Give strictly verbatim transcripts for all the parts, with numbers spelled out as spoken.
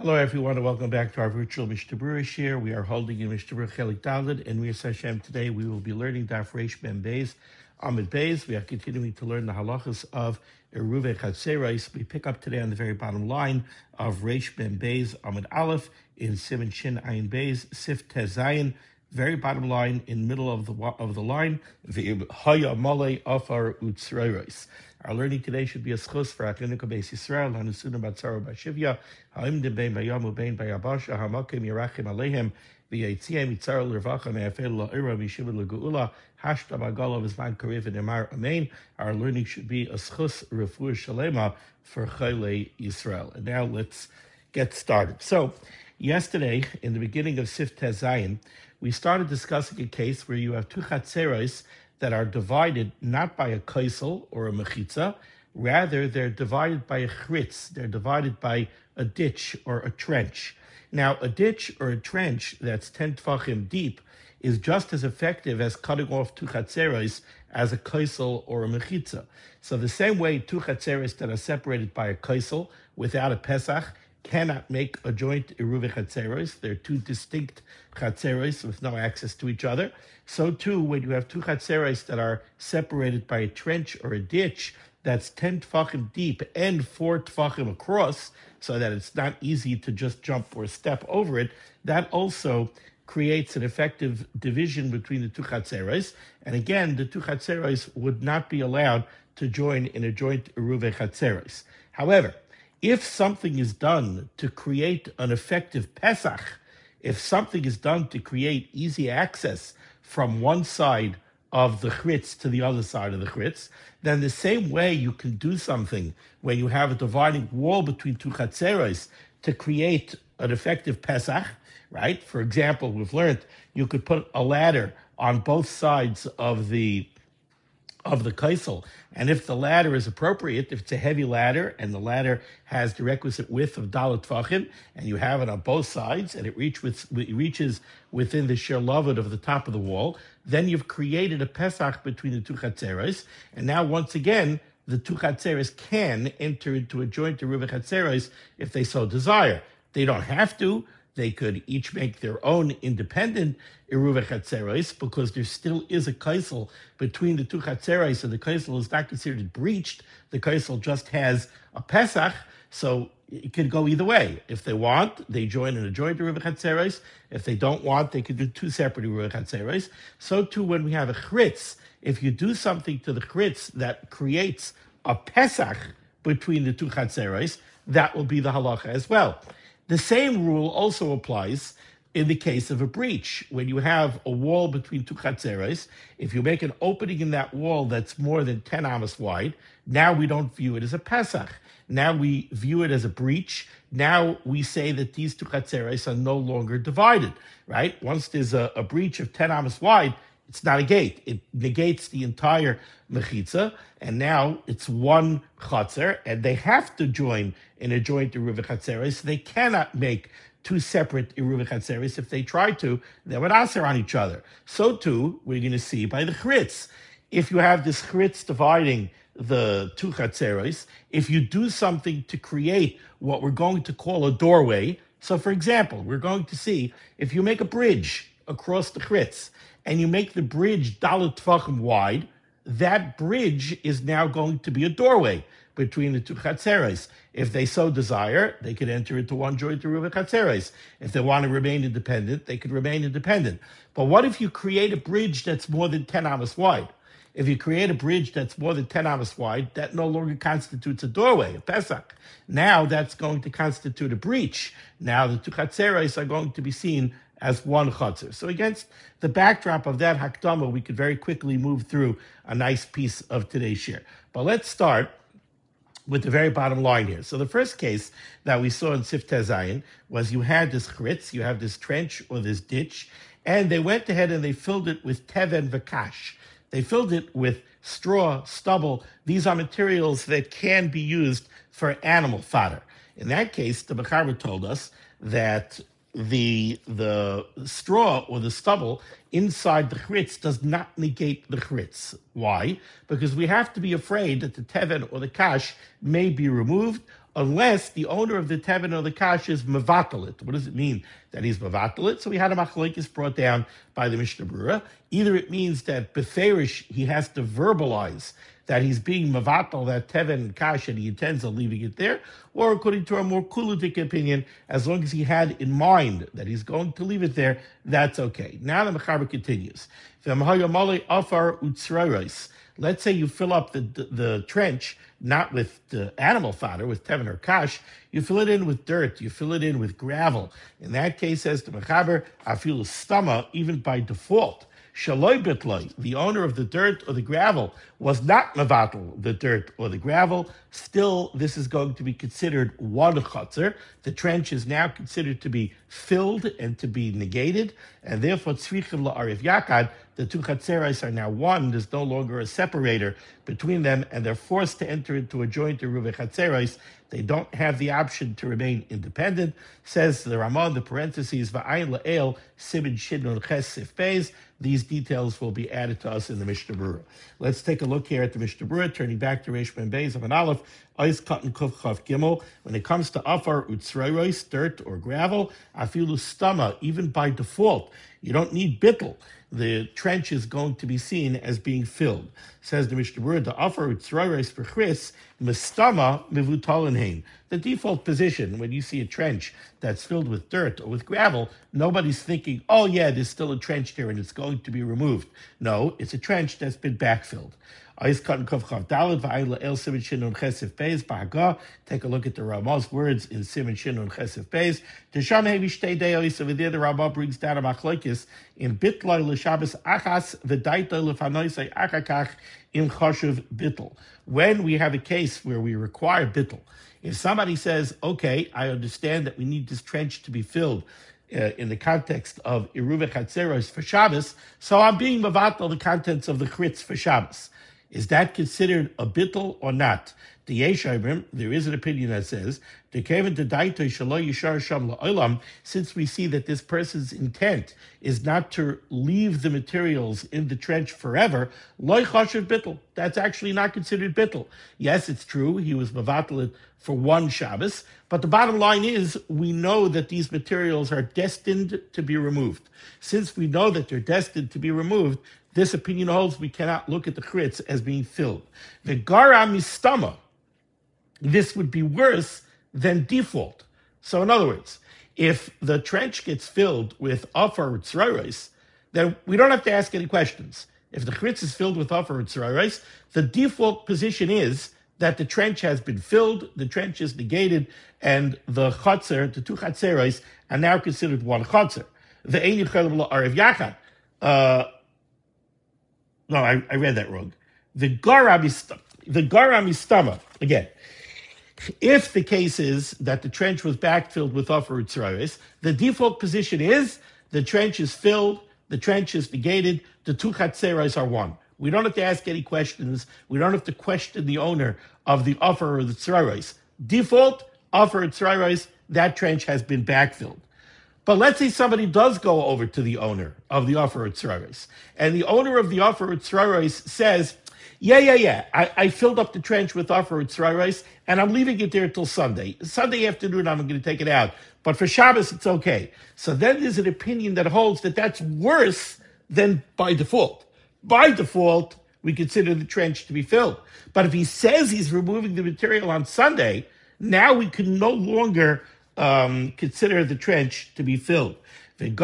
Hello, everyone, and welcome back to our virtual Mishnah Berurah Shir. We are holding in Mishnah Berurah Chelik Daled, and Mir Hashem today we will be learning Daf Reish Ben Beis, Amud Beis. We are continuing to learn the halachas of Eruvei Chatzeros. We pick up today on the very bottom line of Reish Ben Beis, Amud Aleph, in Siman Shin Ayin Beis, Sif Tez Zayin. Very bottom line in the middle of the of the line, Haya Malay Afar Utzreiros. Our learning today should be a schus for Achinuka Beis Yisrael, Hanusuna Batzara Bashivya, Ha'imdim Bein Bayamu Bein Bayabasha, Hamakim Yerachim Alehem, V'yaitziem Yitzar L'Revacha Me'afel La'ira Mishivah L'Geula, Hashta Bagala V'zman Karev and Emar Amen. Our learning should be a schus refuah shalema for Chaylei Yisrael. And now let's get started. So, yesterday, in the beginning of Sif Tez Zayin, we started discussing a case where you have two chatzeros that are divided not by a kaisel or a mechitza, rather they're divided by a chritz, they're divided by a ditch or a trench. Now, a ditch or a trench that's ten tfachim deep is just as effective as cutting off two chatzeros as a kaisel or a mechitza. So the same way two chatzeros that are separated by a kaisel without a pesach cannot make a joint Eruvei Chatzeros. They're two distinct Chatzeros with no access to each other. So too, when you have two Chatzeros that are separated by a trench or a ditch that's ten tfachim deep and four tfachim across, so that it's not easy to just jump or step over it, that also creates an effective division between the two Chatzeros. And again, the two Chatzeros would not be allowed to join in a joint Eruvei Chatzeros. However, if something is done to create an effective Pesach, if something is done to create easy access from one side of the chritz to the other side of the chritz, then the same way you can do something when you have a dividing wall between two chatzeros to create an effective Pesach, right? For example, we've learned you could put a ladder on both sides of the of the kaisel, and if the ladder is appropriate, if it's a heavy ladder and the ladder has the requisite width of dalet tfachim, and you have it on both sides, and it reach with, it reaches within the shir lavud of the top of the wall, then you've created a pesach between the two chatzeros, and now once again, the two chatzeros can enter into a joint Eruvei Chatzeros if they so desire. They don't have to. They could each make their own independent Eruvei Chatzeros because there still is a kaisel between the two Chatzeros, and the kaisel is not considered breached. The kaisel just has a Pesach, so it could go either way. If they want, they join in a joint Eruvei Chatzeros. If they don't want, they could do two separate Eruvei Chatzeros. So too, when we have a chritz, if you do something to the chritz that creates a Pesach between the two Chatzeros, that will be the halacha as well. The same rule also applies in the case of a breach. When you have a wall between two chatzeros, if you make an opening in that wall that's more than ten amos wide, now we don't view it as a Pesach. Now we view it as a breach. Now we say that these two chatzeros are no longer divided, right? Once there's a, a breach of ten amos wide, it's not a gate. It negates the entire mechitza, and now it's one chatzer, and they have to join in a joint Eruvei Chatzeros. They cannot make two separate Eruvei Chatzeros. If they try to, they would aser on each other. So too, we're going to see by the chritz. If you have this chritz dividing the two chatzeros, if you do something to create what we're going to call a doorway, so for example, we're going to see if you make a bridge across the chritz, and you make the bridge dalet tfachim wide, that bridge is now going to be a doorway between the two chatzeros. If they so desire, they could enter into one joint Eruvei Chatzeros. If they want to remain independent, they could remain independent. But what if you create a bridge that's more than ten amos wide? If you create a bridge that's more than ten amos wide, that no longer constitutes a doorway, a Pesach. Now that's going to constitute a breach. Now the two chatzeros are going to be seen as one chutzner. So against the backdrop of that hakdama, we could very quickly move through a nice piece of today's shir. But let's start with the very bottom line here. So the first case that we saw in Sif Tez Zayin was you had this chritz, you have this trench or this ditch, and they went ahead and they filled it with teven v'kash. They filled it with straw, stubble. These are materials that can be used for animal fodder. In that case, the Mechaber told us that the the straw or the stubble inside the chritz does not negate the chritz. Why? Because we have to be afraid that the teven or the kash may be removed. unless the owner of the teven or the kash is mevatalit. What does it mean that he's mevatalit? So we had a machlokes brought down by the Mishnah Berurah. Either it means that beferish he has to verbalize that he's being mevatal, that teven and kash, and he intends on leaving it there, or according to a more kuludik opinion, as long as he had in mind that he's going to leave it there, that's okay. Now the Mechaber continues. Let's say you fill up the, the, the trench, not with the animal fodder, with teven or kash, you fill it in with dirt, you fill it in with gravel. In that case, says the Mechaber, afilu stama, even by default, Shaloi bitloi, the owner of the dirt or the gravel, was not mevatel, the dirt or the gravel. Still, this is going to be considered one chotzer. The trench is now considered to be filled and to be negated, and therefore tzrichim la'arif yakad, the two chatzeros are now one. There's no longer a separator between them, and they're forced to enter into a joint eruv chatzeros. They don't have the option to remain independent. Says the Ramah in the parentheses, va'ayin la'el simin shinun ches sif beis. These details will be added to us in the Mishnah Berurah. Let's take a look here at the Mishnah Berurah, turning back to Reish Ben Beis of an Aleph, Ois Katan Kuf Chav Gimel. When it comes to Afar Utzroiros, dirt or gravel, Afilu Stama, even by default, you don't need bittel. The trench is going to be seen as being filled. Says the Mishnah Berurah, the Afar Utzroiros for Chris, Mistama Mivutolenheim. The default position when you see a trench that's filled with dirt or with gravel, nobody's thinking, oh yeah, there's still a trench there and it's going to be removed. No, it's a trench that's been backfilled. Take a look at the Ramah's words in Siman Shin Chesef Beis. Tesham hevi shtei deos. Over there, the Ramah brings down a machlokes in bitloi l'shabbos achas v'daitoi l'fanoisei achakach im choshev bitl. When we have a case where we require bitl, if somebody says, okay, I understand that we need this trench to be filled uh, in the context of Eruv Chatzeros for Shabbos, so I'm being mevatel the contents of the chritz for Shabbos. Is that considered a bittul or not? The Yeshayim, there is an opinion that says, since we see that this person's intent is not to leave the materials in the trench forever, bittul. That's actually not considered bittul. Yes, it's true, he was mevatel for one Shabbos, but the bottom line is we know that these materials are destined to be removed. Since we know that they're destined to be removed, this opinion holds we cannot look at the chritz as being filled. The gara mistama, this would be worse than default. So in other words, if the trench gets filled with afar utzroiros, then we don't have to ask any questions. If the chritz is filled with afar utzroiros, the default position is that the trench has been filled, the trench is negated, and the chotzer, the two chatzeros, are now considered one chotzer. The ein yichelim la'arev yachad. Uh, No, I, I read that wrong. The gara the gara mistama, again, if the case is that the trench was backfilled with afar utzroiros, the default position is the trench is filled, the trench is negated, the two chatzeros are one. We don't have to ask any questions. We don't have to question the owner of the afar or the tzroiros. Default, afar utzroiros, that trench has been backfilled. But let's say somebody does go over to the owner of the Afar Utzroiros, and the owner of the Afar Utzroiros says, yeah, yeah, yeah, I, I filled up the trench with Afar Utzroiros, and I'm leaving it there until Sunday. Sunday afternoon, I'm going to take it out. But for Shabbos, it's okay. So then there's an opinion that holds that that's worse than by default. By default, we consider the trench to be filled. But if he says he's removing the material on Sunday, now we can no longer Um, consider the trench to be filled. If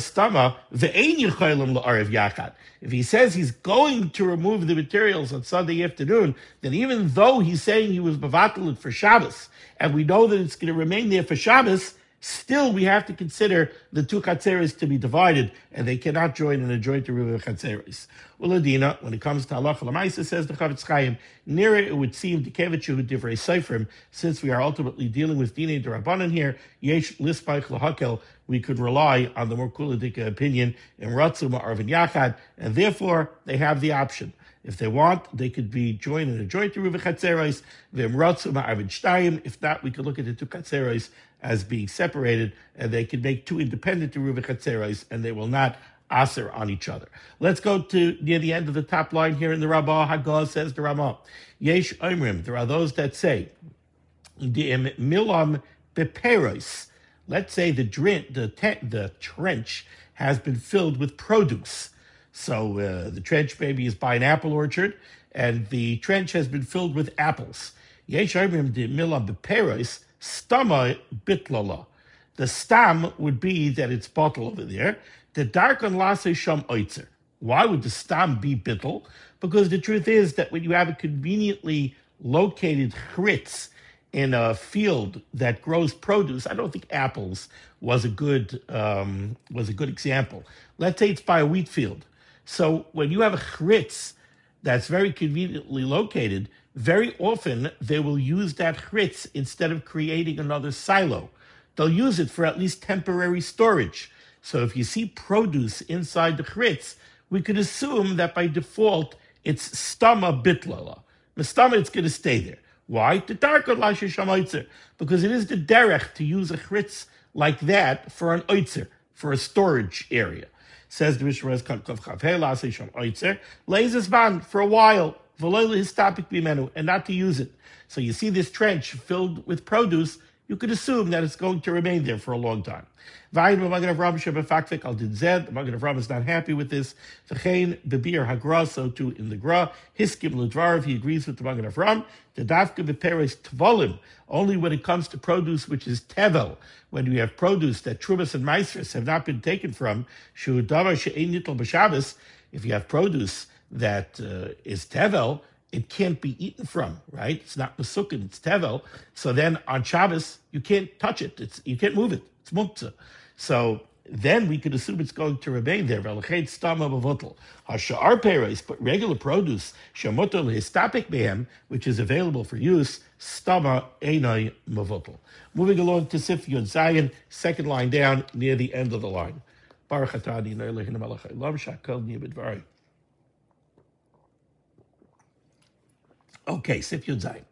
he says he's going to remove the materials on Sunday afternoon, then even though he's saying he was mevatel for Shabbos, and we know that it's going to remain there for Shabbos, still we have to consider the two chatzeros to be divided, and they cannot join in a joint eruv chatzeros. Uladina, when it comes to halacha l'maisa, says the Chavetz Chaim, near it would seem to kevichu divrei seifrim, since we are ultimately dealing with dinei d'Rabbanan here, yesh lispaich lahakel, we could rely on the more kuladika opinion in ratzu ma'arvin yachad, and therefore they have the option. If they want, they could be joined in a joint eruv chatzeros. V'im ratzu ma'arvin shtayim. If not, we could look at the two chatzeros as being separated, and they could make two independent eruv chatzeros, and they will not aser on each other. Let's go to near the end of the top line here in the Rabbah. Hagah says the Ramah, Yesh Omrim, there are those that say, the milam beperos. Let's say the drin, the te- the trench has been filled with produce. So uh, the trench maybe is by an apple orchard, and the trench has been filled with apples. Yesh omrim de milam beperos stama bitlala. The stam would be that it's bottle over there. The darkon lase sham oitzer. Why would the stam be bittel? Because the truth is that when you have a conveniently located chritz in a field that grows produce, I don't think apples was a good um, was a good example. Let's say it's by a wheat field. So when you have a chritz that's very conveniently located, very often they will use that chritz instead of creating another silo. They'll use it for at least temporary storage. So if you see produce inside the chritz, we could assume that by default it's stama bitlala. Mistama, it's going to stay there. Why? The darker lashe shamoitzer, because it is the derech to use a chritz like that for an oitzer, for a storage area. Says the Mishnah Lazes ban for a while, and not to use it. So you see this trench filled with produce, you could assume that it's going to remain there for a long time. The Magen Avraham is not happy with this. So too in the Gra, Hiskim Ledvarv, he agrees with the Magen Avraham. The Dafka beperes tvolim, only when it comes to produce which is tevel, when we have produce that Trumas and Meisters have not been taken from, Shu Davar She'ein Nitl B'Shabbos, if you have produce that uh, is tevel, it can't be eaten from, right? It's not Mesukin, it's tevel. So then on Shabbos, you can't touch it. It's you can't move it. It's muktzah. So then we could assume it's going to remain there. Hashar peres, but regular produce, which is available for use, stama einai mavotel. Moving along to Sif Yud Zayin, second line down near the end of the line. Baruch atani Eloheinu melech haolam shakol niyeh b'dvarai. Okay, Sif Yud Zayin.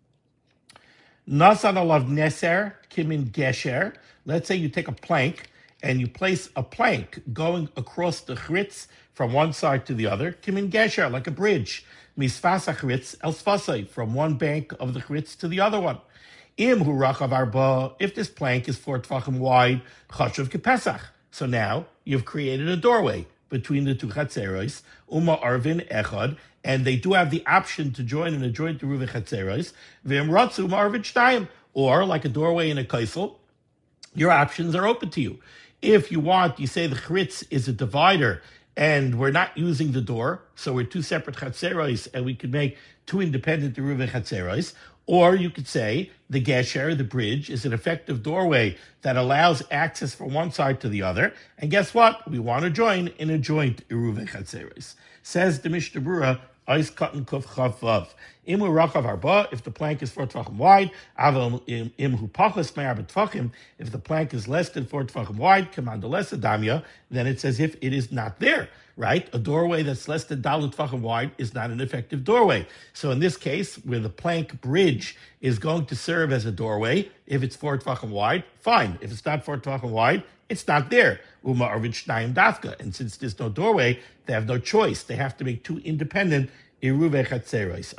Nasan alav neser kimin gesher. Let's say you take a plank and you place a plank going across the chritz from one side to the other, kimin gesher, like a bridge. Misfasa chritz el sfasai, from one bank of the chritz to the other one. Im hu rachav arba, if this plank is four tvachim wide, chashuv kepesach. So now you've created a doorway between the two chatzeros, uma arvin echad, and they do have the option to join in a joint eruv chatzeros, v'im ratzu uma arvin shtayim, or like a doorway in a kaisel, your options are open to you. If you want, you say the chritz is a divider and we're not using the door, so we're two separate chatzeros and we could make two independent eruv chatzeros. Or you could say the gesher, the bridge, is an effective doorway that allows access from one side to the other. And guess what? We want to join in a joint eruv chatzeros. Says the Mishnah Berurah, Ice cotton kuf chav vav. Imu rachav arba, if the plank is four tvachim wide, aval imhu pachas me'arba tvachim, if the plank is less than four tvachim wide, command less adamya, then it's as if it is not there, right? A doorway that's less than dalut tvachim wide is not an effective doorway. So in this case, where the plank bridge is going to serve as a doorway, if it's four tvachim wide, fine. If it's not four tvachim wide, it's not there. Uma arvin shnayim dafka, and since there's no doorway, they have no choice. They have to make two independent eruv chatzeros.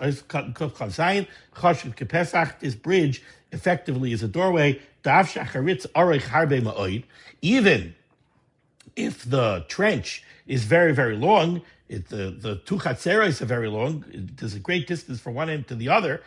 This bridge effectively is a doorway. Even if the trench is very, very long, it, the, the two chatzeros are very long, it, there's a great distance from one end to the other.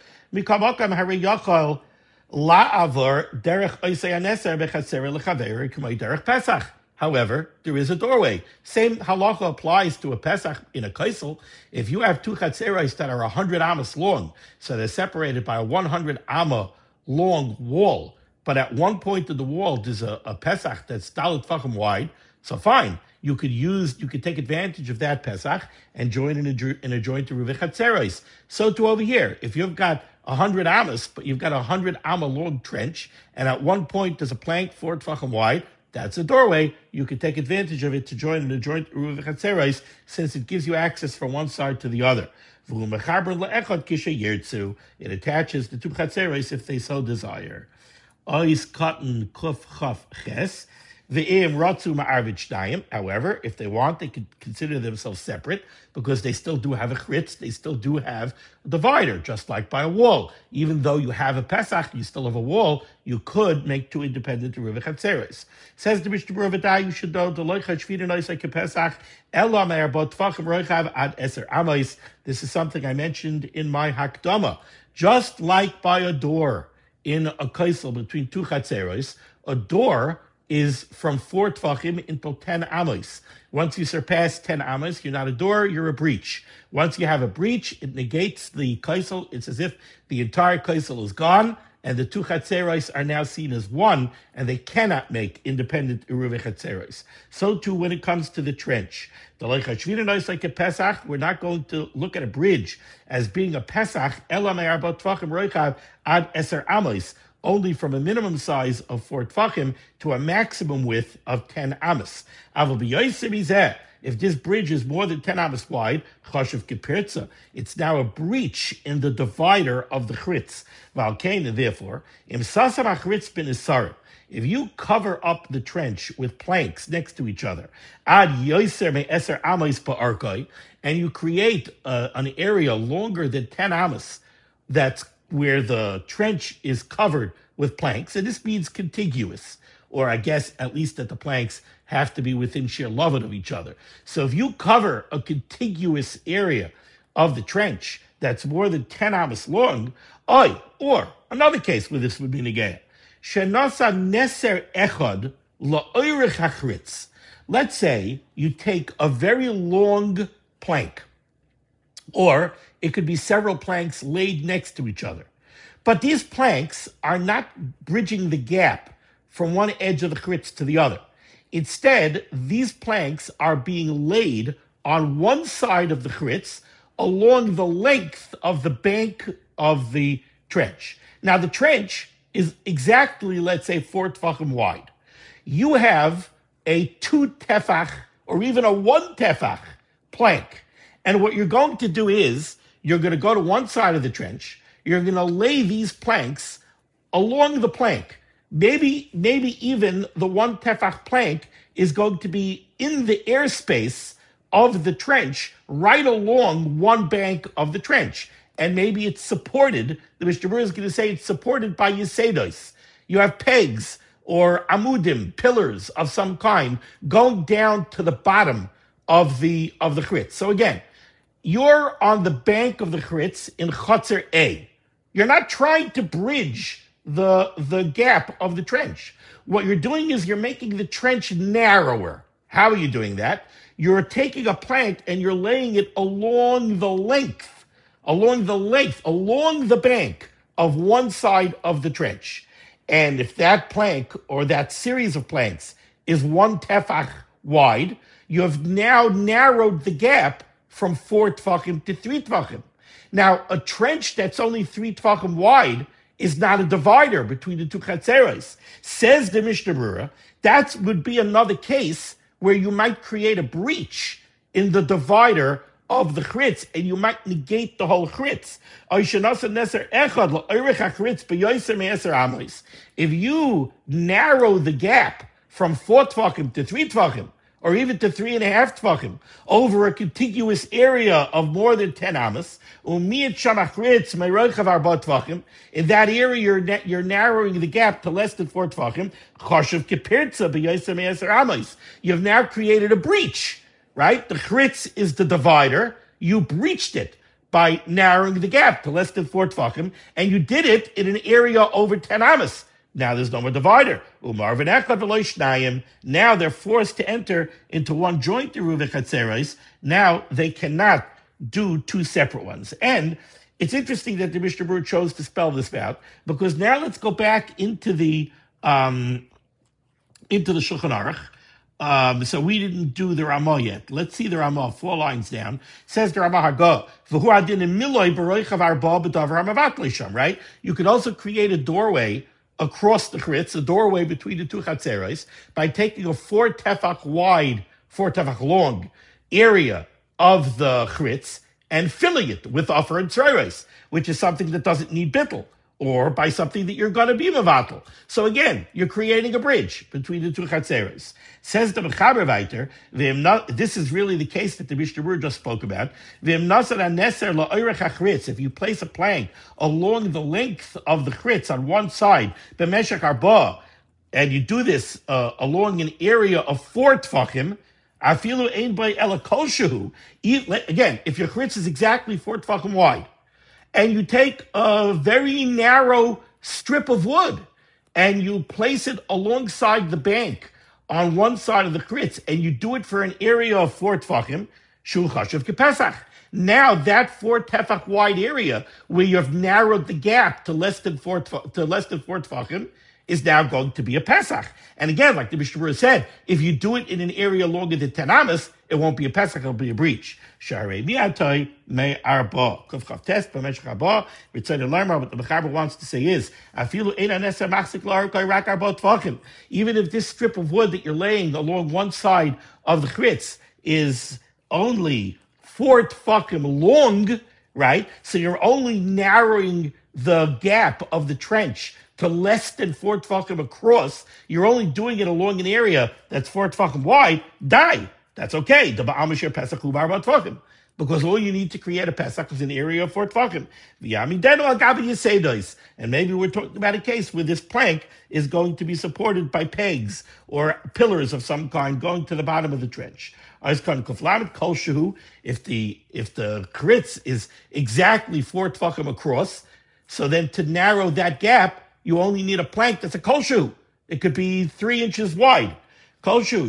However, there is a doorway. Same halacha applies to a Pesach in a kaisel. If you have two chatzeros that are one hundred amas long, so they're separated by a one hundred amma long wall, but at one point of the wall there's a, a Pesach that's dalut tvachim wide, so fine. You could use, you could take advantage of that Pesach and join in a, in a joint eruv chatzeros. So too over here, if you've got one hundred amas, but you've got a one hundred amma long trench, and at one point there's a plank four tvachim wide, that's a doorway. You can take advantage of it to join in a joint eruv chatzeros, since it gives you access from one side to the other. It attaches the two chatzeros if they so desire. Ois cotton kuf chaf ches. Ve'im ratzu ma'arvid shnayim. However, if they want, they could consider themselves separate because they still do have a chritz, they still do have a divider, just like by a wall. Even though you have a Pesach, you still have a wall, you could make two independent Eruv Chatzeres. Says the Mishnah Berurah, you should know, the loicha shvira noisei kepesach, ela me'arbot tvachim roichav ad eser amos. This is something I mentioned in my Hakdama. Just like by a door in a kaisel between two Chatzeres, a door is from four tvachim until ten amos. Once you surpass ten amos, you're not a door, you're a breach. Once you have a breach, it negates the kaisel. It's as if the entire kaisel is gone, and the two chatzeros are now seen as one, and they cannot make independent eruv chatzeros. So too when it comes to the trench. The leichashvira like a Pesach, we're not going to look at a bridge as being a Pesach, ela me'arbot tvachim roichav ad eser amos, only from a minimum size of four tvachim to a maximum width of ten amos. If this bridge is more than ten amos wide, chashuv kepirtza, it's now a breach in the divider of the chritz. Valkena, therefore, im sasam achritz bin isarim. If you cover up the trench with planks next to each other, ad yoser me eser amos pa'arkai, and you create uh, an area longer than ten amos, that's where the trench is covered with planks, and this means contiguous, or I guess at least that the planks have to be within sheer love of each other. So if you cover a contiguous area of the trench that's more than ten amos long, oy, or another case where this would be negaya, shenasa neser echad la'oirich hachritz. Let's say you take a very long plank, or it could be several planks laid next to each other. But these planks are not bridging the gap from one edge of the chritz to the other. Instead, these planks are being laid on one side of the chritz along the length of the bank of the trench. Now, the trench is exactly, let's say, four tefachim wide. You have a two tefach or even a one tefach plank. And what you're going to do is you're going to go to one side of the trench. You're going to lay these planks along the plank. Maybe, maybe even the one tefach plank is going to be in the airspace of the trench, right along one bank of the trench. And maybe it's supported, the Mishnah Berurah is going to say it's supported by yesedos. You have pegs or amudim, pillars of some kind, going down to the bottom of the of the chritz. So again, you're on the bank of the chritz in Chotzer A. You're not trying to bridge the, the gap of the trench. What you're doing is you're making the trench narrower. How are you doing that? You're taking a plank and you're laying it along the length, along the length, along the bank of one side of the trench. And if that plank or that series of planks is one tefach wide, you have now narrowed the gap from four tefachim to three tefachim. Now, a trench that's only three tefachim wide is not a divider between the two chatzeros. Says the Mishnah Berurah, that would be another case where you might create a breach in the divider of the chritz, and you might negate the whole chritz. If you narrow the gap from four tvachim to three tvachim, or even to three and a half tvachim, over a contiguous area of more than ten amos, in that area you're, na- you're narrowing the gap to less than four tvachim, you've now created a breach, right? The chritz is the divider. You breached it by narrowing the gap to less than four tvachim, and you did it in an area over ten amos. Now there's no more divider. Now they're forced to enter into one joint eruv chatzeros. Now they cannot do two separate ones. And it's interesting that the Mishnah Berurah chose to spell this out, because now let's go back into the um, into the Shulchan Aruch. Um, so we didn't do the Ramah yet. Let's see the Ramah, four lines down. Says the Ramah Hago, right? You could also create a doorway across the chritz, a doorway between the two chatzeros, by taking a four tefach wide, four tefach long area of the chritz and filling it with offer and tzreiros, which is something that doesn't need bittul. or by something that you're going to be mevatel. So again, you're creating a bridge between the two chatzeros. Says the Mechaber weiter, this is really the case that the Mishnah Berurah just spoke about. If you place a plank along the length of the chritz on one side, b'meshach arba, and you do this uh, along an area of four tfachim, afilu ein by ela kol shehu. Again, if your chritz is exactly four tfachim wide, and you take a very narrow strip of wood and you place it alongside the bank on one side of the chritz, and you do it for an area of four tefachim, shul chashav kepesach. Now that four tefach wide area where you have narrowed the gap to less than four to less than four tefachim is now going to be a pesach. And again, like the Mishnah Berurah said, if you do it in an area longer than ten amas, it won't be a pesach; it'll be a breach. Sharei mi'atoi me arba kufchav test b'meshach arba. Ritzon alarma. What the Mechaber wants to say is, afilu ein anesa machzik la'arkoi rak arba tefachim. Even if this strip of wood that you're laying along one side of the chritz is only four tefachim long, right? So you're only narrowing the gap of the trench to less than four tefachim across. You're only doing it along an area that's four tefachim wide. Die. That's okay. The ba'amashir pesach ubar tefachim, because all you need to create a pesach is an area of four tefachim. And maybe we're talking about a case where this plank is going to be supported by pegs or pillars of some kind going to the bottom of the trench. If the if the chritz is exactly four tefachim across, so then to narrow that gap, you only need a plank that's a kolshu. It could be three inches wide. Kolshu.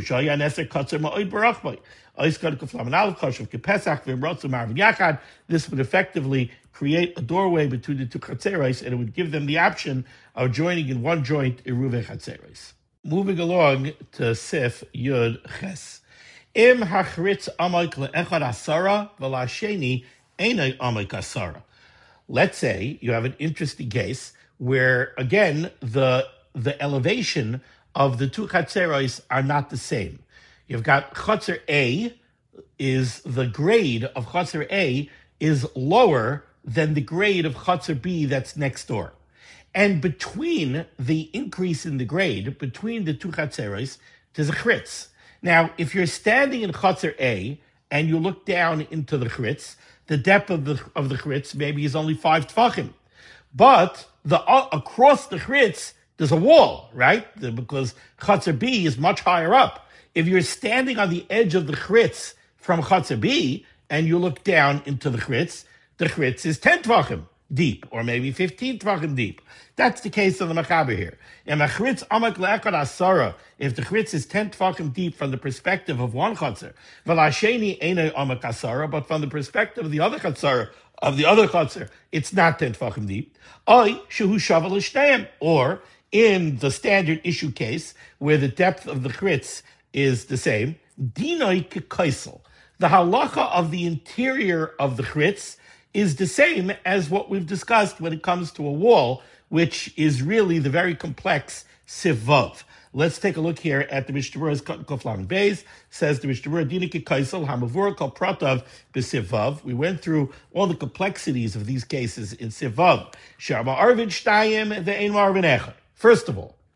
This would effectively create a doorway between the two chatzeros, and it would give them the option of joining in one joint eruve chatzeros. Moving along to Sif Yud Ches. Im hachritz amoik le'echad asara v'la'sheni einay amoik asara. Let's say you have an interesting case where, again, the the elevation of the two chatzeros are not the same. You've got chatzer A, is the grade of chatzer A is lower than the grade of chatzer B that's next door. And between the increase in the grade, between the two chatzeros, there's a chritz. Now, if you're standing in chatzer A and you look down into the chritz, the depth of the of the chritz maybe is only five tefachim. But the uh, across the chritz, there's a wall, right? The, because Chatzer B is much higher up. If you're standing on the edge of the chritz from Chatzer B and you look down into the chritz, the chritz is ten tvachim deep, or maybe fifteen tvachim deep. That's the case of the Mechaber here. And the chritz amak le'ekad asara, if the chritz is ten tvachim deep from the perspective of one Chatzer, v'la'sheni einay amak asara, but from the perspective of the other Chatzer, of the other Chatzer, it's not ten tvachim deep. Oy shehu shavel l'shteiim, or in the standard issue case where the depth of the chritz is the same, dinoi kekaisel. The halacha of the interior of the chritz is the same as what we've discussed when it comes to a wall, which is really the very complex sivav. Let's take a look here at the Mishnah Berurah's Koflam Beis. Says the Mishnah Berurah, Dina kekaisel hamavur kol pratav b'sivav. We went through all the complexities of these cases in sivav. Shama arvin shtayim ve'ein arvin echad. First of all,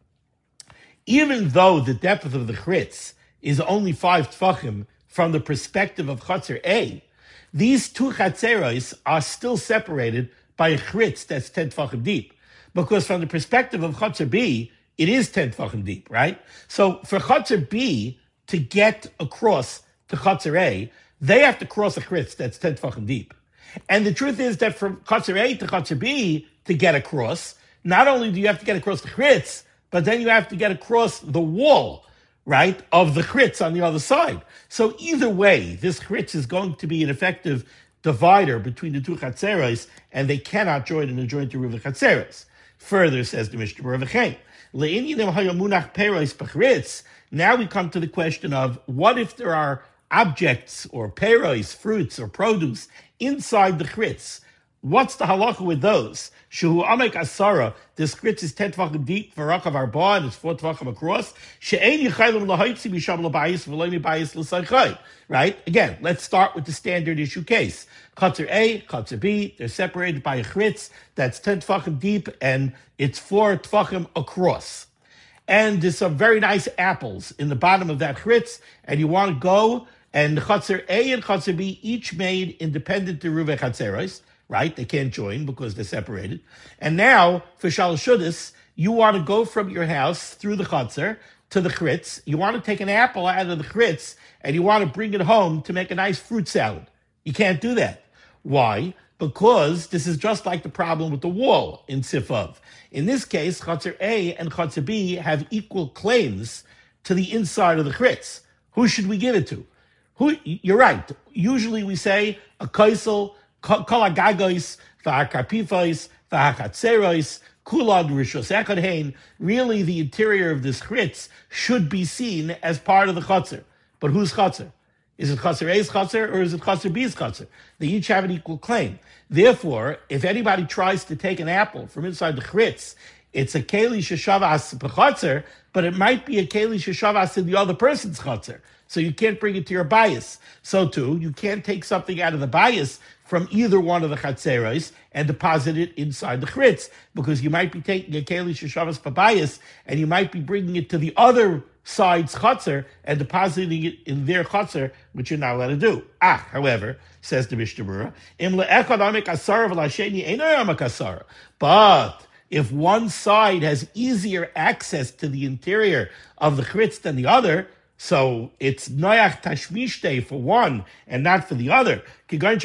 even though the depth of the chritz is only five tefachim from the perspective of Chatzer A, these two chatzeros are still separated by a chritz that's ten tefachim deep. Because from the perspective of Chatzer B, it is ten tefachim deep, right? So for Chatzer B to get across to Chatzer A, they have to cross a chritz that's ten tefachim deep. And the truth is that from Chatzer A to Chatzer B to get across, not only do you have to get across the chritz, but then you have to get across the wall, right, of the chritz on the other side. So either way, this chritz is going to be an effective divider between the two chatzeros, and they cannot join in a joint eruv the chatzeros. Further, says the Mishnah Berurah, now we come to the question of what if there are objects or peros, fruits or produce inside the chritz What's the halacha with those? Shehu amek asara. This kritz is ten tvachim deep for rakav arba, and it's four tvachim across. She'ein yichaylim lahaitzi misham labayis v'loy mibayis l'saychay. Right? Again, let's start with the standard issue case. Chatzar A, Chatzar B, they're separated by a kritz that's ten tvachim deep, and it's four tvachim across. And there's some very nice apples in the bottom of that kritz, and you want to go, and Chatzar A and Chatzar B each made independent deruvei chatzeros. Right? They can't join because they're separated. And now, for Shalashudis, you want to go from your house through the Chatzar to the Chritz. You want to take an apple out of the Chritz and you want to bring it home to make a nice fruit salad. You can't do that. Why? Because this is just like the problem with the wall in Sifav. In this case, Chatzar A and Chatzar B have equal claims to the inside of the Chritz. Who should we give it to? Who? You're right. Usually we say a kaisel, Kol hagagois, v'hakarpifos, v'hachatzeros, kulad rishos echad. Really, the interior of this chritz should be seen as part of the chatzar. But whose chatzar? Is it Chatzar A's chatzar or is it Chatzar B's chatzar? They each have an equal claim. Therefore, if anybody tries to take an apple from inside the chritz, it's a keli sheshavas b'chatzar, but it might be a keli sheshavas in the other person's chatzar. So you can't bring it to your bias. So too, you can't take something out of the bias from either one of the chatzeros and deposit it inside the chritz, because you might be taking a keli sheshavas b'bias and you might be bringing it to the other side's chatzar and depositing it in their chatzar, which you're not allowed to do. Ah, however, says the Mishnah Berurah, im le'echad amek asara v'lasheni eino amek asara. But if one side has easier access to the interior of the chritz than the other, so it's noyach tashmishte for one and not for the other, like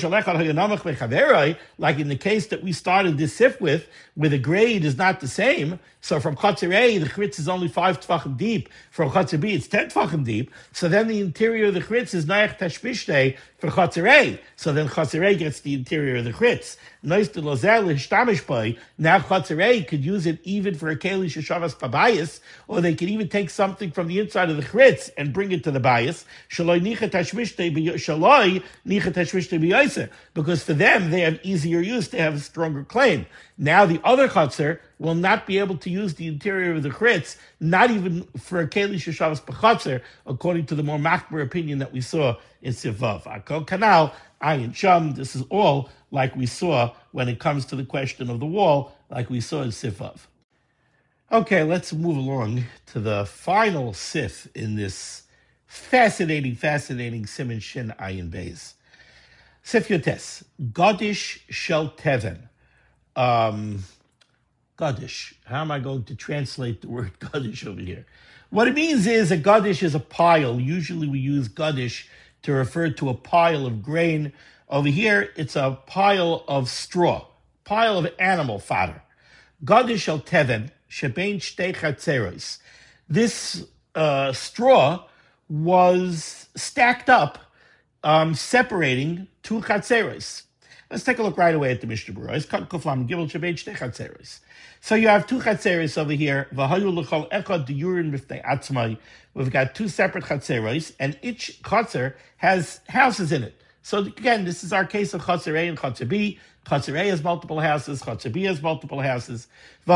in the case that we started this sif with, where the grade is not the same. So from Chatzar A, the chritz is only five tefachim deep. From Chatzar B, it's ten tefachim deep. So then the interior of the chritz is noyach tashmishte for Chatzar A. So then Chatzar A gets the interior of the chritz. Now Chatzar A could use it even for a keli sheshavas pabayis, or they could even take something from the inside of the chritz and bring it to the bias. Shaloi nicha tashmishte shaloi nicha tashmishte b'yoser, because for them they have easier use, they have a stronger claim. Now the other chatzar will not be able to use the interior of the chritz, not even for a keli sheshavas b'chatzar, according to the more machmer opinion that we saw in Sivav. Akol kanal ayin sham. This is all like we saw when it comes to the question of the wall, like we saw in Sivav. Okay, let's move along to the final sif in this fascinating, fascinating Siman Shin Ayin Beis. Sif Yotes, Godish Shel Teven. Um, Godish. How am I going to translate the word Godish over here? What it means is a Godish is a pile. Usually we use Godish to refer to a pile of grain. Over here, it's a pile of straw, pile of animal fodder. Godish Shel Teven, Shebein Shtei Chatzeros. This uh, straw was stacked up, um, separating two chatzeros. Let's take a look right away at the Mishnah Berurah. So you have two chatzeros over here. We've got two separate chatzeros, and each chatzer has houses in it. So again, this is our case of Chatzar A and Chatzar B. Chatzar A has multiple houses, Chatzar B has multiple houses.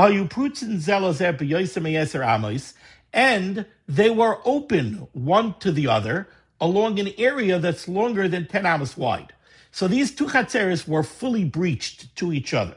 And they were open one to the other along an area that's longer than ten amos wide. So these two chatzeres were fully breached to each other.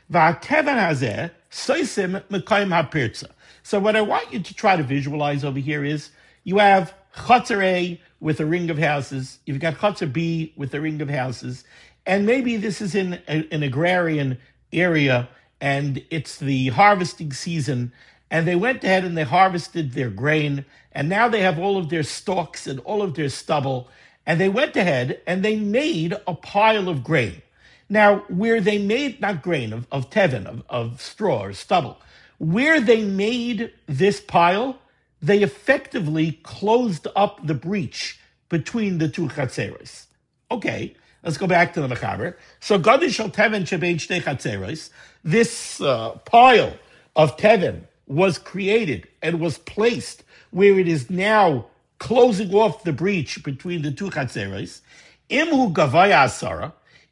So what I want you to try to visualize over here is you have Chatzar A with a ring of houses, you've got Chatzar B with a ring of houses, and maybe this is in a, an agrarian area and it's the harvesting season, and they went ahead and they harvested their grain, and now they have all of their stalks and all of their stubble, and they went ahead and they made a pile of grain. Now, where they made, not grain, of, of teven, of, of straw or stubble, where they made this pile, they effectively closed up the breach between the two chatzeros. Okay, let's go back to the Mechaber. So, Godish Shel Teven Shebein Shtei Chatzeros, this uh, pile of teven was created and was placed where it is now closing off the breach between the two chatzeros. Imhu Gavaya Asara,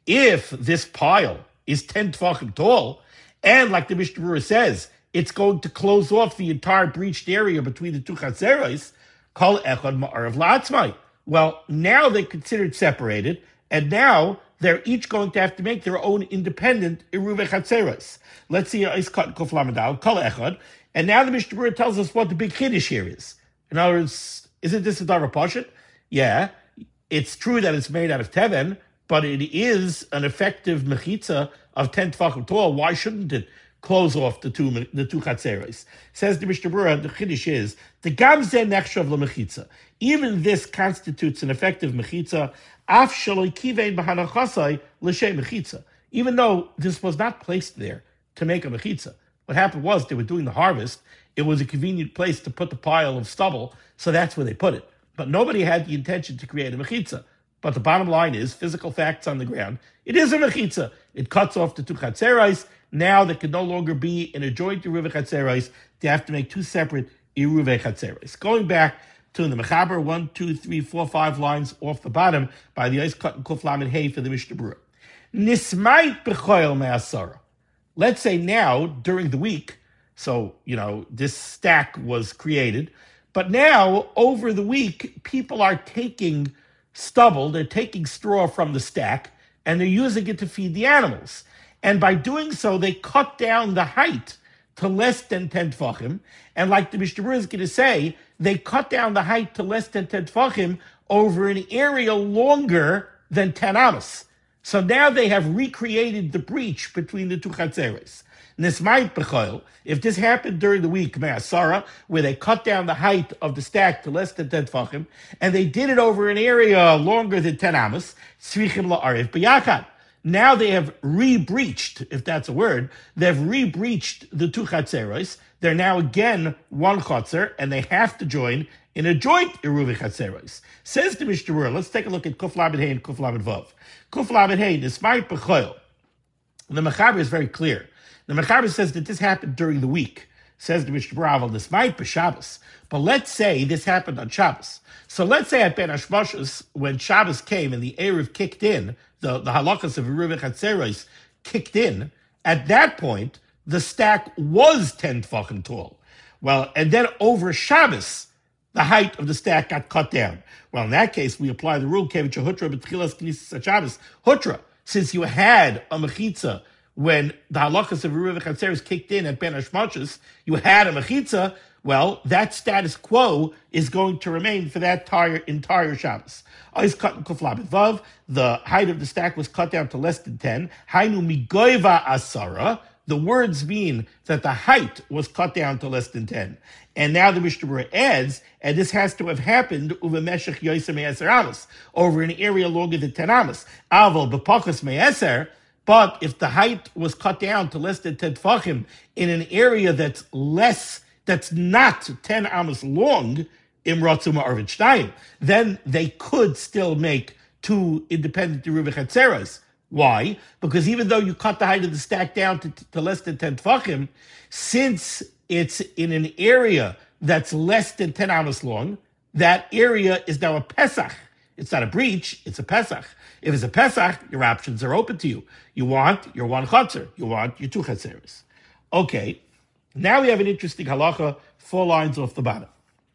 if this pile is ten tefachim tall, and like the Mishnah Berurah says, it's going to close off the entire breached area between the two chatzeros, kol echad ma'arav la'atzmai. Well, now they're considered separated, and now they're each going to have to make their own independent iruvei chatzeros. Let's see, is cut kuf lamadal kol echad, and now the Mishnah Berurah tells us what the big kiddush here is. In other words, isn't this a davar pashut? Yeah, it's true that it's made out of teven, but it is an effective mechitza of ten tefachim tall. Why shouldn't it close off the two the two chatzeros? Says the Mishnah Berurah, the chiddush is the gamze nechshav lemechitza. Even this constitutes an effective mechitza. Af shaloi kivein b'hanachasai l'shem mechitza. Even though this was not placed there to make a mechitza, what happened was they were doing the harvest. It was a convenient place to put the pile of stubble, so that's where they put it. But nobody had the intention to create a mechitza. But the bottom line is, physical facts on the ground, it is a mechitza. It cuts off the two chatzeros. Now they can no longer be in a joint iruvei chatzeros. They have to make two separate iruvei chatzeros. Going back to the mechaber, one, two, three, four, five lines off the bottom by the ice cut and kuf lamed hay for the Mishnah Berurah. Nismait b'choil me'asara. Let's say now, during the week, so, you know, this stack was created, but now, over the week, people are taking stubble, they're taking straw from the stack, and they're using it to feed the animals. And by doing so, they cut down the height to less than ten tefachim. And like the Mishnah Berurah is going to say, they cut down the height to less than ten tefachim over an area longer than ten amos. So now they have recreated the breach between the two chatzeros. Nismait b'choil, if this happened during the week, me'asara, where they cut down the height of the stack to less than ten tefachim, and they did it over an area longer than ten amos, tzrichim la'arif b'yachad. Now they have re-breached, if that's a word, they've re-breached the two chatzeros. They're now again one chatzer, and they have to join in a joint iruvei chatzeros. Says the Mishnah Berurah, let's take a look at kuf lamed hey and kuf lamed vav. Kuf lamed hey, nismait b'choil. The mechaber is very clear. The Mechaber says that this happened during the week. Says the Mishnah Berurah, this might be Shabbos. But let's say this happened on Shabbos. So let's say at Ben Hashmashos, when Shabbos came and the Erev kicked in, the, the halachas of iruvei chatzeros kicked in, at that point, the stack was ten tefachim tall. Well, and then over Shabbos, the height of the stack got cut down. Well, in that case, we apply the rule, Kevich Hutra, B'tchilas Knesset Shabbos, Hutra, since you had a mechitza when the halachas of iruvei chatzeros kicked in at Ben Hashmashos, you had a mechitza. Well, that status quo is going to remain for that entire, entire Shabbos. The height of the stack was cut down to less than ten. Hainu migoiva asara. The words mean that the height was cut down to less than ten. And now the Mishnah Berurah adds, and this has to have happened over meshech yoser me'eser amos, over an area longer than ten amos. Aval b'pachas me'eser. But if the height was cut down to less than ten tefachim in an area that's less, that's not ten amos long, im ratzu ma'arvit shtayim, then they could still make two independent iruvei chatzeros. Why? Because even though you cut the height of the stack down to, to less than ten tefachim, since it's in an area that's less than ten amos long, that area is now a Pesach. It's not a breach, it's a Pesach. If it's a Pesach, your options are open to you. You want your one chatzar, you want your two chatzeros. Okay, now we have an interesting halacha, four lines off the bottom.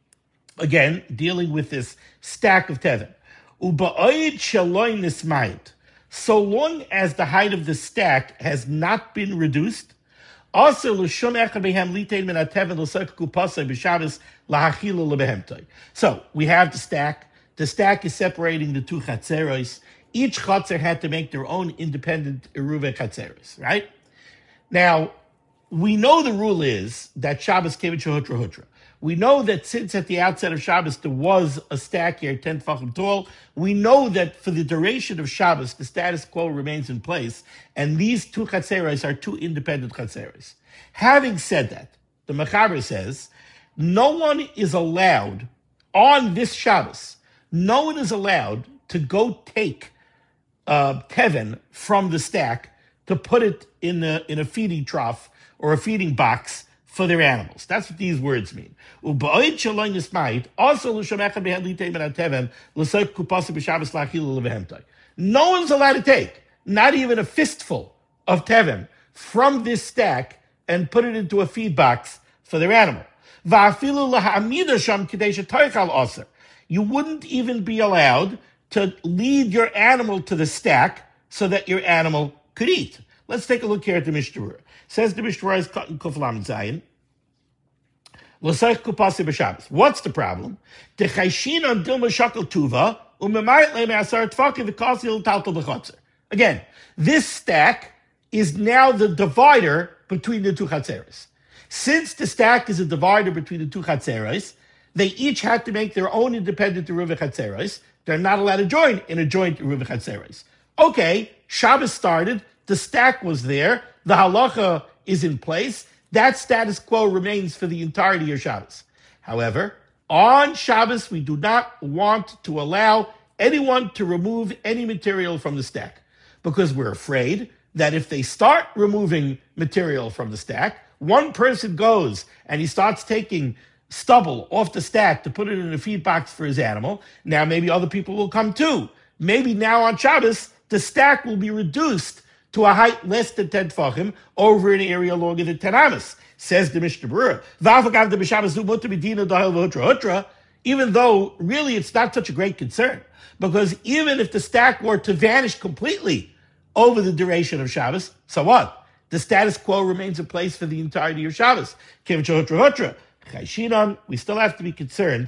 Again, dealing with this stack of teven. Uba'oid shaloi nismayit. So long as the height of the stack has not been reduced, also l'shum echad behem litein min hateven l'sek kupasei b'shabbos lahachila lebehemtoi. So we have the stack. The stack is separating the two chatzeros. Each chatzer had to make their own independent iruvei chatzeros, right? Now, we know the rule is that Shabbos came into hutra hutra. We know that since at the outset of Shabbos there was a stack here, ten tefachim tall, we know that for the duration of Shabbos, the status quo remains in place, and these two chatzeros are two independent chatzeros. Having said that, the Mechaber says, no one is allowed, on this Shabbos, no one is allowed to go take uh, teven from the stack to put it in a, in a feeding trough or a feeding box for their animals. That's what these words mean. Also, no one's allowed to take. not even a fistful of tevim from this stack and put it into a feed box for their animal. You wouldn't even be allowed to lead your animal to the stack so that your animal could eat. Let's take a look here at the Mishnah Berurah. Says the Mishnah Berurah is cut in Kuf Lamed Zayin. What's the problem? Again, this stack is now the divider between the two chatzeros. Since the stack is a divider between the two chatzeros, they each had to make their own independent eruv chatzeros. They're not allowed to join in a joint eruv chatzeros. Okay, Shabbos started, the stack was there, the halacha is in place. That status quo remains for the entirety of Shabbos. However, on Shabbos, we do not want to allow anyone to remove any material from the stack because we're afraid that if they start removing material from the stack, one person goes and he starts taking stubble off the stack to put it in a feed box for his animal. Now maybe other people will come too. Maybe now on Shabbos, the stack will be reduced to a height less than ten tefachim over an area longer than ten amas, says the Mishnah Berurah. Even though really it's not such a great concern, because even if the stack were to vanish completely over the duration of Shabbos, so what? The status quo remains in place for the entirety of Shabbos. We still have to be concerned.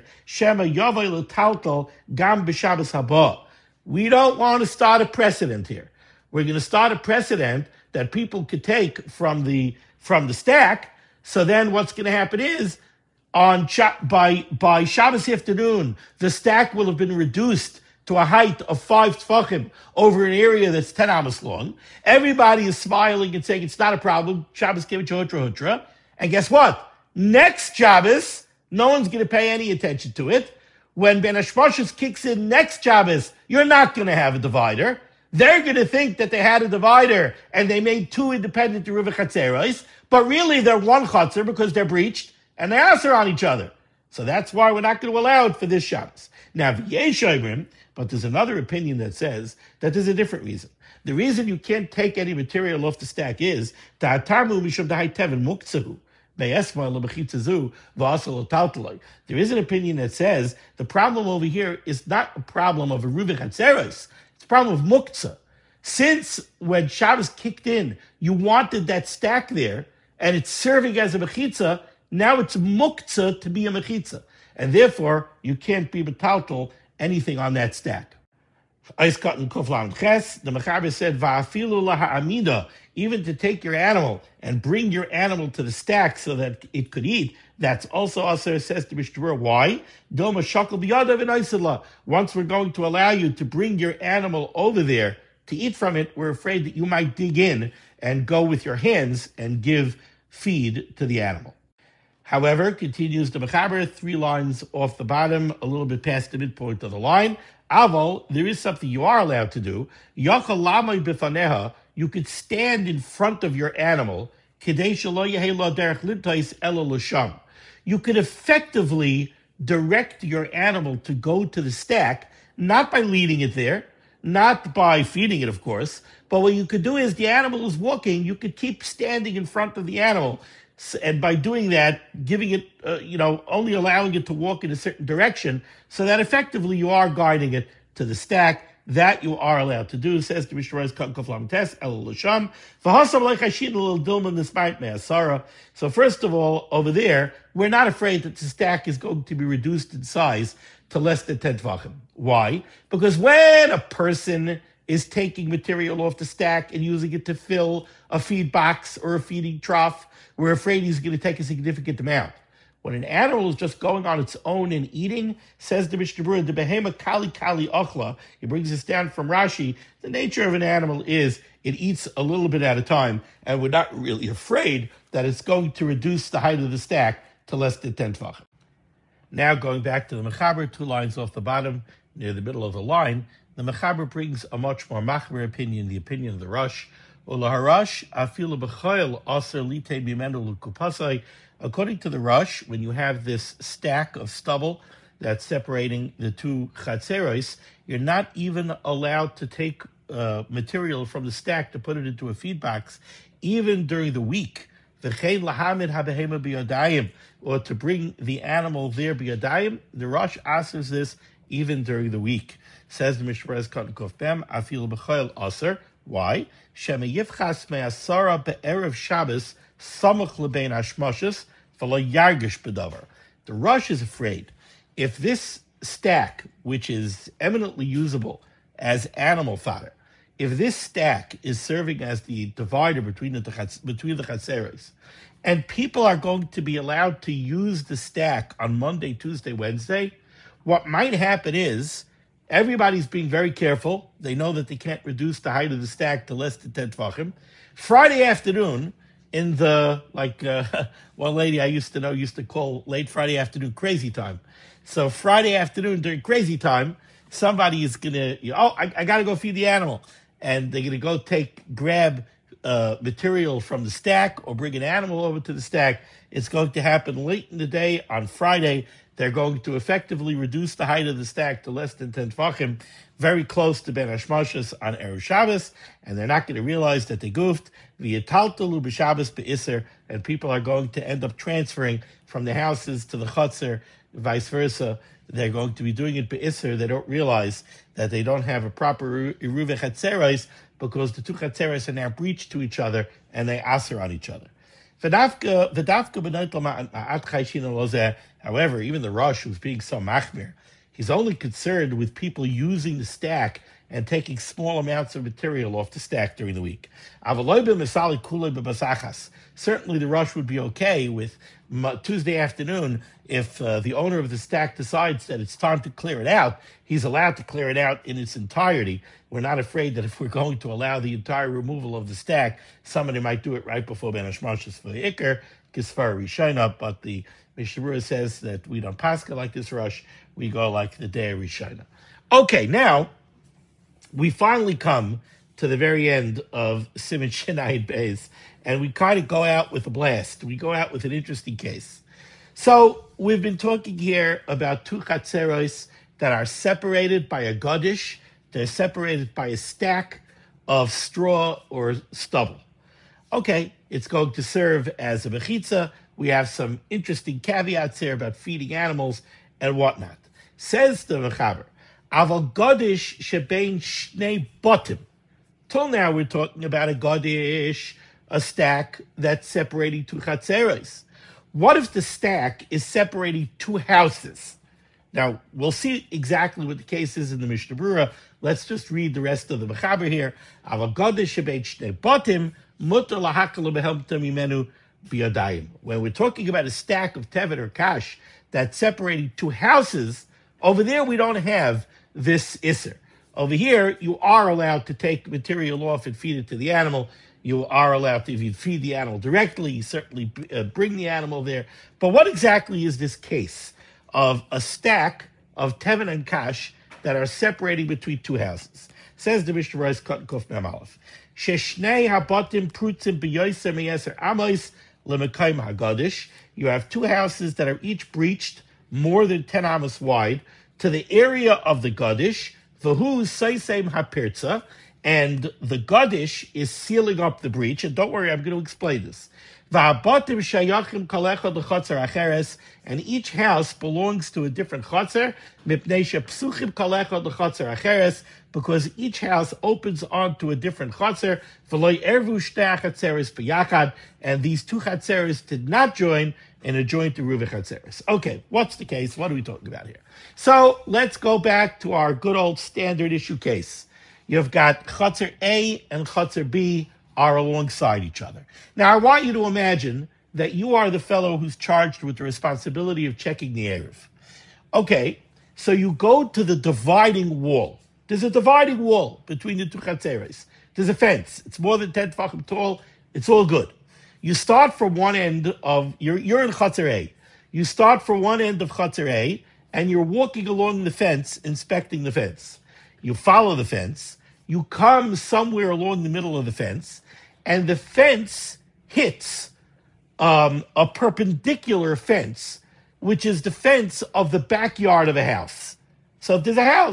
We don't want to start a precedent here. We're going to start a precedent that people could take from the from the stack. So then what's going to happen is on by by Shabbos afternoon, the stack will have been reduced to a height of five tefachim over an area that's ten amos long. Everybody is smiling and saying it's not a problem. Shabbos gave it to Hutra Hutra. And guess what? Next Shabbos, no one's going to pay any attention to it. When Ben Hashmashos kicks in next Shabbos, you're not going to have a divider. They're going to think that they had a divider and they made two independent eruv chatzeros, but really they're one chatzer because they're breached and they answer on each other. So that's why we're not going to allow it for this Shabbos. Now, but there's another opinion that says that there's a different reason. The reason you can't take any material off the stack is ta'atarmu mishum dahai tevin muktzahu. There is an opinion that says the problem over here is not a problem of eruv chatzeros. It's a problem of muktzah. Since when Shabbos kicked in, you wanted that stack there, and it's serving as a mechitza, now it's muktzah to be a mechitza. And therefore, you can't be metaltal anything on that stack. Ice cut and kuflam ches, the Mechaber said, va'afilu laha'amida, even to take your animal and bring your animal to the stack so that it could eat, that's also aser, says the Mishnah Berurah. Why? Doma shakal biyadav and Isla. Once we're going to allow you to bring your animal over there to eat from it, we're afraid that you might dig in and go with your hands and give feed to the animal. However, continues the Mechaber, three lines off the bottom, a little bit past the midpoint of the line. Aval, there is something you are allowed to do. Yachal lamay b'faneha, you could stand in front of your animal. Kedei shelo yehei lo derech lintais elo l'sham. You could effectively direct your animal to go to the stack, not by leading it there, not by feeding it, of course, but what you could do is the animal is walking, you could keep standing in front of the animal, and by doing that, giving it, uh, you know, only allowing it to walk in a certain direction, so that effectively you are guiding it to the stack. That you are allowed to do, says the Mishnah Berurah. So first of all, over there, we're not afraid that the stack is going to be reduced in size to less than ten tvachim. Why? Because when a person is taking material off the stack and using it to fill a feed box or a feeding trough, we're afraid he's going to take a significant amount. When an animal is just going on its own and eating, says the Mishnah Berurah, the behema kali kali ochla, he brings this down from Rashi, the nature of an animal is it eats a little bit at a time, and we're not really afraid that it's going to reduce the height of the stack to less than ten tvachim. Now going back to the Mechaber, two lines off the bottom, near the middle of the line, the Mechaber brings a much more machmer opinion, the opinion of the Rosh. Ulaharash afilu b'chayil aser lite bimenu l'kupasai. According to the Rosh, when you have this stack of stubble that's separating the two chatzeros, you're not even allowed to take uh, material from the stack to put it into a feed box, even during the week, or to bring the animal there biyadayim, the Rosh asks this even during the week. Says the Mishra Katan Kuf Bem, Afil B'Choil Aser. Why? Shema Yivchas Me'asara Be'erev Shabbos Samach Lebein Hashmoshes V'lo Yargish B'Davar. The Rosh is afraid if this stack, which is eminently usable as animal fodder, if this stack is serving as the divider between the between the chatzeres, and people are going to be allowed to use the stack on Monday, Tuesday, Wednesday, what might happen is everybody's being very careful. They know that they can't reduce the height of the stack to less than ten tvachim. Friday afternoon, in the, like uh, one lady I used to know used to call late Friday afternoon crazy time. So Friday afternoon during crazy time, somebody is going to, oh, I, I got to go feed the animal. And they're going to go take, grab uh, material from the stack or bring an animal over to the stack. It's going to happen late in the day on Friday. They're going to effectively reduce the height of the stack to less than ten tvachim, very close to Ben Hashmoshes on Erev Shabbos, and they're not going to realize that they goofed. V'yitaltalu b'Shabbos be'Isser, and people are going to end up transferring from the houses to the chutzner, vice versa. They're going to be doing it be'Isser. They don't realize that they don't have a proper Eruv Chatzeros because the two Chatzeros are now breached to each other and they aser on each other. However, even the Rosh, who's being so machmir, he's only concerned with people using the stack and taking small amounts of material off the stack during the week. Certainly the Rosh would be okay with Tuesday afternoon if uh, the owner of the stack decides that it's time to clear it out. He's allowed to clear it out in its entirety. We're not afraid that if we're going to allow the entire removal of the stack, somebody might do it right before Ben Hashmoshes for the Iker, Kisfar Rishayna, but the Mishnah says that we don't pascha like this Rosh, we go like the day of Rishayna. Okay, now we finally come to the very end of Siman Shinai Beis, and we kind of go out with a blast. We go out with an interesting case. So we've been talking here about two chatzeros that are separated by a godish. They're separated by a stack of straw or stubble. Okay, it's going to serve as a mechitza. We have some interesting caveats here about feeding animals and whatnot. Says the Mechaber, Aval godish shebein shnei botim. Till now we're talking about a godish, a stack that's separating two chatzeros. What if the stack is separating two houses? Now, we'll see exactly what the case is in the Mishnah Berurah. Let's just read the rest of the Mechaber here. When we're talking about a stack of tevet or kash that's separating two houses, over there we don't have this isser. Over here, you are allowed to take material off and feed it to the animal. You are allowed to, if you feed the animal directly, you certainly uh, bring the animal there. But what exactly is this case of a stack of tevet and kash that are separating between two houses? Says the Mishnah Berurah Katan Kuf Mem Aleph. Sheshnei habatim prutzim b'yoser me'eser amos lemekayim hagadish. You have two houses that are each breached more than ten amos wide to the area of the gadish. V'hu seisem hapirtza. And the gadish is sealing up the breach. And don't worry, I'm going to explain this. And each house belongs to a different chotzer, because each house opens onto a different chotzer, and these two chatzeres did not join in a joint eruv chatzeres. Okay, what's the case? What are we talking about here? So let's go back to our good old standard issue case. You've got Chotzer A and Chotzer B are alongside each other. Now, I want you to imagine that you are the fellow who's charged with the responsibility of checking the Erev. Okay, so you go to the dividing wall. There's a dividing wall between the two Chatzeres. There's a fence. It's more than ten tefachim tall. It's all good. You start from one end of, you're, you're in Chotzer A. You start from one end of Chotzer A, and you're walking along the fence, inspecting the fence. You follow the fence, you come somewhere along the middle of the fence, and the fence hits um, a perpendicular fence, which is the fence of the backyard of a house. So if there's a house,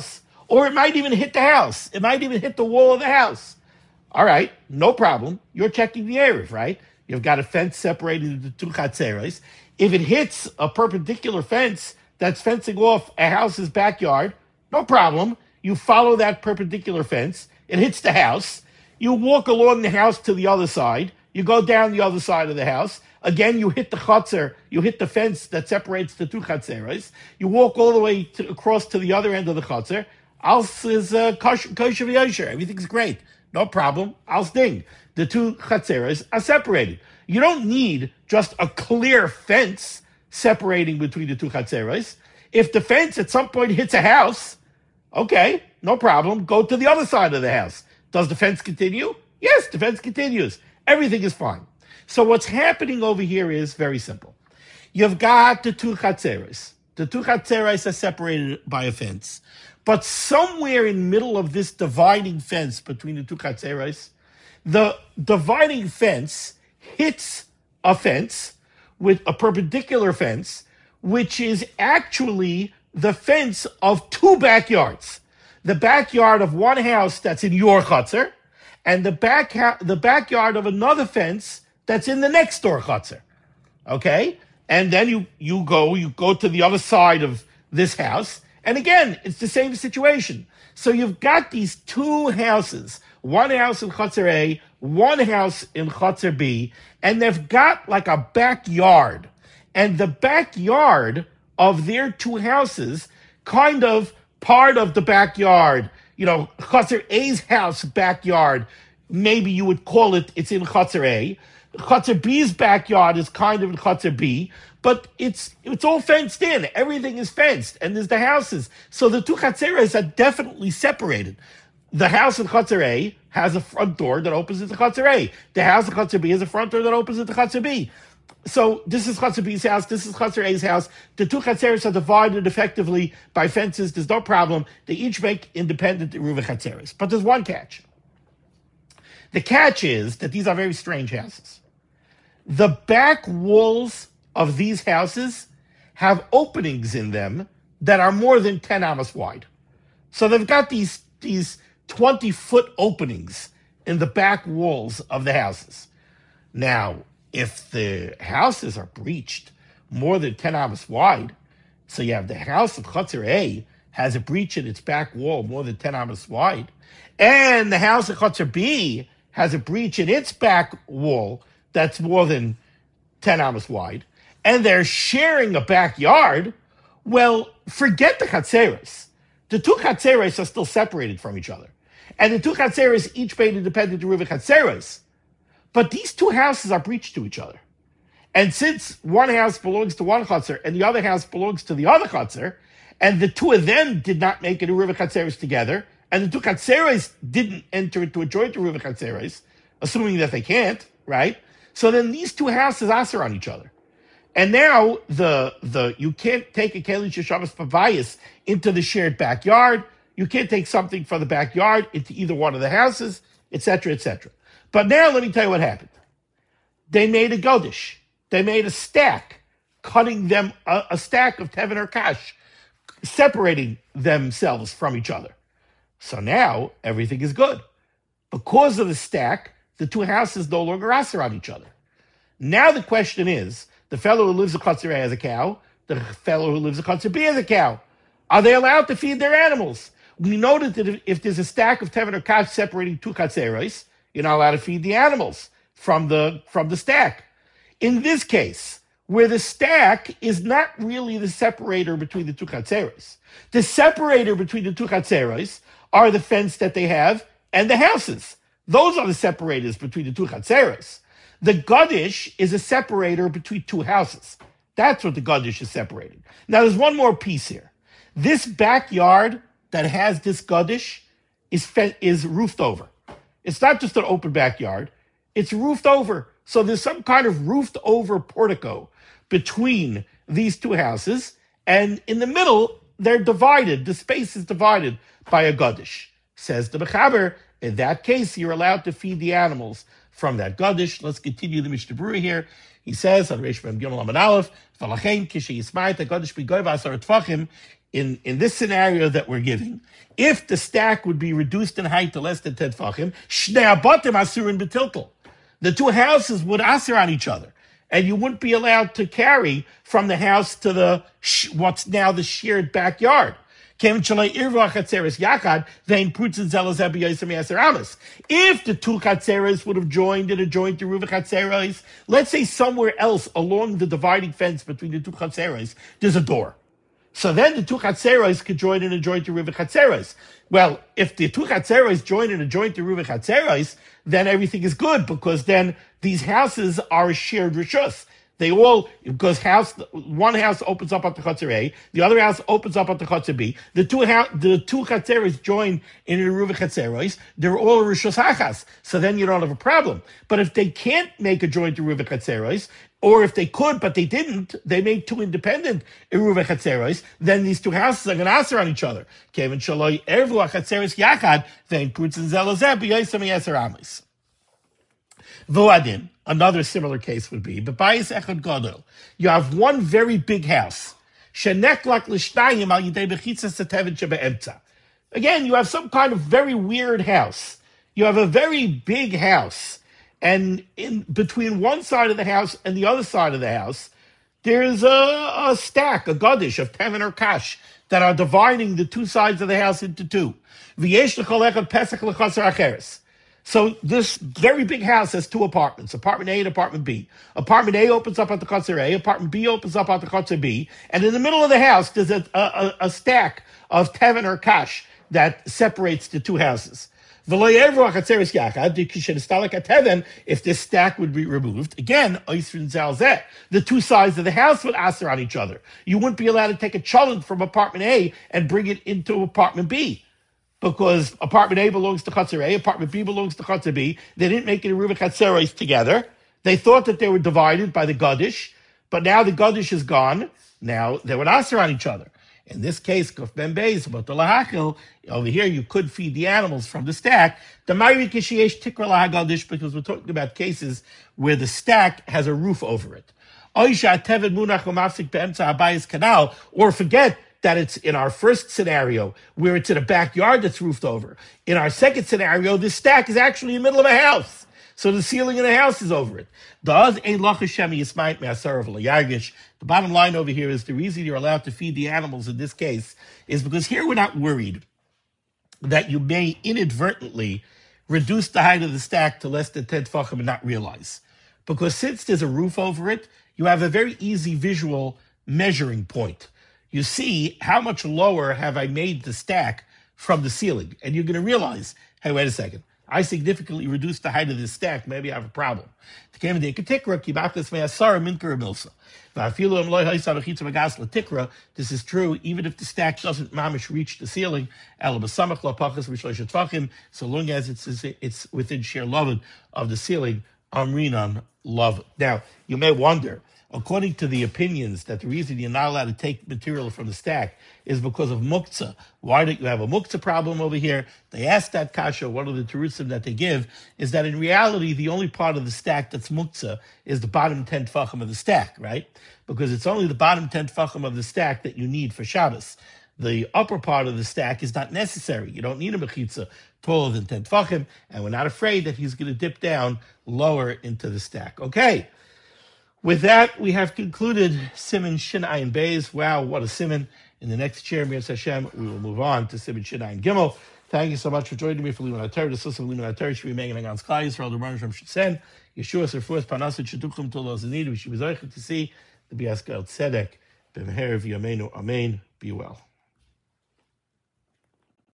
or it might even hit the house. It might even hit the wall of the house. All right, no problem. You're checking the Erev, right? You've got a fence separating the two chatzeres. If it hits a perpendicular fence that's fencing off a house's backyard, no problem. You follow that perpendicular fence. It hits the house. You walk along the house to the other side. You go down the other side of the house. Again, you hit the chotzer. You hit the fence that separates the two chatzeres. You walk all the way to, across to the other end of the chotzer. Als is uh, kosher v'yosher. Everything's great. No problem. Als ding. The two chatzeres are separated. You don't need just a clear fence separating between the two chatzeres. If the fence at some point hits a house, okay, no problem. Go to the other side of the house. Does the fence continue? Yes, the fence continues. Everything is fine. So what's happening over here is very simple. You've got the two chatzeres. The two chatzeres are separated by a fence. But somewhere in the middle of this dividing fence between the two chatzeres, the dividing fence hits a fence with a perpendicular fence, which is actually the fence of two backyards. The backyard of one house that's in your chotzer, and the back ha- the backyard of another fence that's in the next door chotzer. Okay? And then you, you go, you go to the other side of this house, and again, it's the same situation. So you've got these two houses, one house in Chotzer A, one house in Chotzer B, and they've got like a backyard. And the backyard of their two houses, kind of part of the backyard, you know, Chotzer A's house backyard, maybe you would call it, it's in Chotzer A. Chotzer B's backyard is kind of in Chotzer B, but it's it's all fenced in. Everything is fenced, and there's the houses. So the two chatzeres are definitely separated. The house in Chotzer A has a front door that opens into Chotzer A. The house in Chotzer B has a front door that opens into Chotzer B. So this is Chotzer B's house, this is Chotzer A's house. The two chatzeres are divided effectively by fences. There's no problem. They each make independent eruva chatzeres. But there's one catch. The catch is that these are very strange houses. The back walls of these houses have openings in them that are more than ten amos wide. So they've got these, these twenty-foot openings in the back walls of the houses. Now, if the houses are breached more than ten amos wide, so you have the house of Chotzer A has a breach in its back wall more than ten amos wide, and the house of Chotzer B has a breach in its back wall that's more than ten amos wide, and they're sharing a backyard, well, forget the chatzeres. The two chatzeres are still separated from each other. And the two chatzeres each made independent eruva chatzeres. But these two houses are breached to each other. And since one house belongs to one chatzer and the other house belongs to the other chatzer, and the two of them did not make an eruva chatzeres together, and the two chatzeres didn't enter into a joint eruva chatzeres, assuming that they can't, right? So then these two houses aser on each other. And now the the you can't take a keli sheshavas pavayas into the shared backyard. You can't take something from the backyard into either one of the houses, et cetera, et cetera. But now let me tell you what happened. They made a godish. They made a stack, cutting them a, a stack of teven or kash, separating themselves from each other. So now everything is good. Because of the stack, the two houses no longer aser on each other. Now the question is, the fellow who lives in Chotzer A has a cow, the fellow who lives in Chotzer B has a cow. Are they allowed to feed their animals? We noted that if, if there's a stack of teven or kash separating two chatzeros, you're not allowed to feed the animals from the from the stack. In this case, where the stack is not really the separator between the two chatzeros, the separator between the two chatzeros are the fence that they have and the houses. Those are the separators between the two chatzeros. The godish is a separator between two houses. That's what the godish is separating. Now, there's one more piece here. This backyard that has this godish is fe- is roofed over. It's not just an open backyard. It's roofed over. So there's some kind of roofed over portico between these two houses. And in the middle, they're divided. The space is divided by a godish. Says the Mechaber, in that case, you're allowed to feed the animals from that godish. Let's continue the Mishnah Berurah here. He says on Reish Mem Gimel Amud Aleph, "V'lachein kishe yismait hakadosh b'goy v'asar tefachim." In in this scenario that we're giving, if the stack would be reduced in height to less than ten tefachim, shnei abatim asurin b'tiltel. The two houses would asir on each other, and you wouldn't be allowed to carry from the house to the what's now the shared backyard. If the two chatzeres would have joined in a joint to Ruva chatzeres, let's say somewhere else along the dividing fence between the two chatzeres, there's a door. So then the two chatzeres could join in a joint to Ruva chatzeres. Well, if the two chatzeres join in a joint to Ruva chatzeres, then everything is good, because then these houses are a shared rishus. They all, because house, one house opens up at the Chotzer A, the other house opens up at the Chotzer B. The two house, the two Chatzeres join in a Ruva Chatzeres. They're all Rishos Hachas. So then you don't have a problem. But if they can't make a joint to Ruva Chatzeres, or if they could, but they didn't, they made two independent Ruva Chatzeres, then these two houses are going to answer on each other. Kevin Shaloi Ervu Chatzeres Yachad, then Krutzen Zelazeh, B'yosem Yeser Amis. Voadin, another similar case would be, but Bayis Echad Gadol, you have one very big house. Sheneklak l'shtayim al yidei bechitzas tevet shebe'emtza. Again, you have some kind of very weird house. You have a very big house, and in between one side of the house and the other side of the house, there's a, a stack, a gadish of teven or kash that are dividing the two sides of the house into two. V'yesh l'chol echad pesach l'chaser acheres. So this very big house has two apartments, apartment A and apartment B. Apartment A opens up at the Chotzer A, apartment B opens up at the Chotzer B, and in the middle of the house there's a, a, a stack of teven or kash that separates the two houses. If this stack would be removed, again, the two sides of the house would answer on each other. You wouldn't be allowed to take a cholent from apartment A and bring it into apartment B, because apartment A belongs to Chotzer A, apartment B belongs to Chotzer B. They didn't make it a Ruva Chatzeres together. They thought that they were divided by the Gadish, but now the Gadish is gone. Now they would answer on each other. In this case, Kuf Ben Beis, but the Lahachil, over here you could feed the animals from the stack. The Mayri Kishiyesh Tikra Lahagadish, because we're talking about cases where the stack has a roof over it. Oisha Tevet Munach Umafsik Be'emtza Habayis Canal, or forget that it's in our first scenario where it's in a backyard that's roofed over. In our second scenario, this stack is actually in the middle of a house. So the ceiling of the house is over it. The bottom line over here is the reason you're allowed to feed the animals in this case is because here we're not worried that you may inadvertently reduce the height of the stack to less than ten tefachim and not realize. Because since there's a roof over it, you have a very easy visual measuring point. You see how much lower have I made the stack from the ceiling. And you're going to realize, hey, wait a second. I significantly reduced the height of this stack. Maybe I have a problem. This is true even if the stack doesn't mamish reach the ceiling, so long as it's, it's within sheer love of the ceiling. Amrinan love. Now, you may wonder, according to the opinions, that the reason you're not allowed to take material from the stack is because of muktzah. Why don't you have a muktzah problem over here? They asked that kasha. One of the terutzim that they give is that in reality, the only part of the stack that's muktzah is the bottom ten tefachim of the stack, right? Because it's only the bottom ten tefachim of the stack that you need for Shabbos. The upper part of the stack is not necessary. You don't need a mechitza taller than ten tefachim, and we're not afraid that he's going to dip down lower into the stack. Okay. With that, we have concluded Siman Shin Ayin Beis. Wow, what a Siman. In the next chair, Mir Hashem, we will move on to Siman Shin Ayin Gimel. Thank you so much for joining me for Liman HaTorah. This is Liman HaTorah. Should be making a ganz klai Yisrael. The Ran Shem should send Yeshua Serfuas Panasit Sheduchim to those in need. We should be zeicher to see the Biaskel Tzedek B'meher V'Yameinu. Amen. Be well.